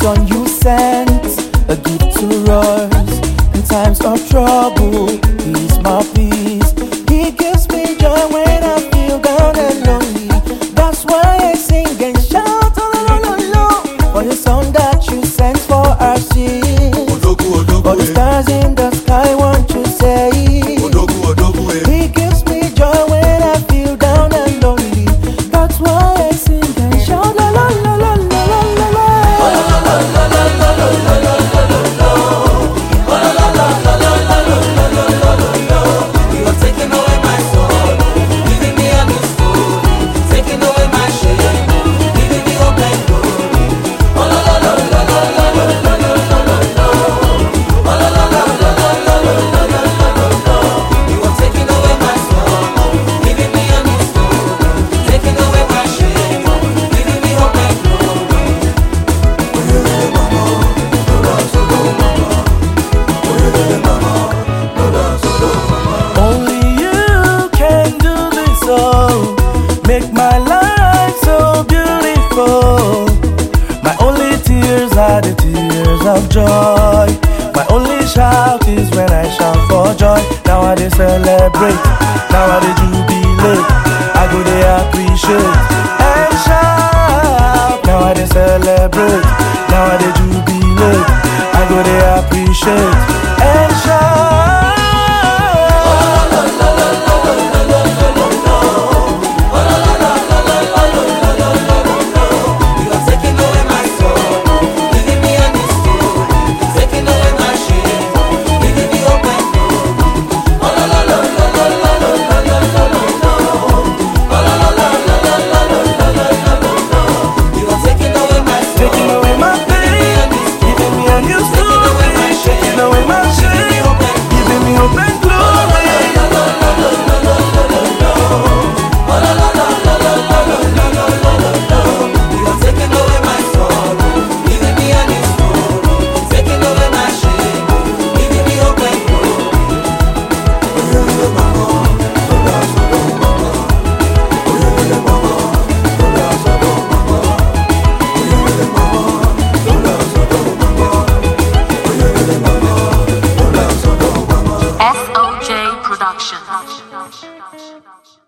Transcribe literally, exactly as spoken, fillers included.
son you sent, a gift to us. In times of trouble, he's my peace. He gives me joy when I feel down and lonely. That's why I sing and shout, oh, lo, lo, lo, for the song that you sent for our sins. For the stars in the sky, won't you say? He gives me joy when I feel down and lonely. That's why I sing and shout, la la la la la la la la. You are taking away my soul, giving me a new story, taking away my shame, giving me hope and glory. Oh la la la la la la la la la la la. Oh la la la la la la la la la la. You are taking away my soul, giving me a new story, taking away my shame, giving me hope and glory. Only you can do this all, make my life so beautiful. My only tears are the tears of joy. My only shout is when I shout for joy. Now I dey celebrate, now I dey jubilate. I go dey appreciate and shout. Now I dey celebrate, now I dey jubilate. I go dey appreciate and shout. You are taking away my soul, giving me a new story, taking away my shame, giving me hope and glory. Oh la la la la la la la la la la la. Oh la la la la la la la la la la la. You are taking away my soul, Taking away my pain, giving me a new story, taking away my shame, giving me hope and glory. You are taking away my soul, giving me a new story, taking away my shame, giving me hope and glory. S O J Production.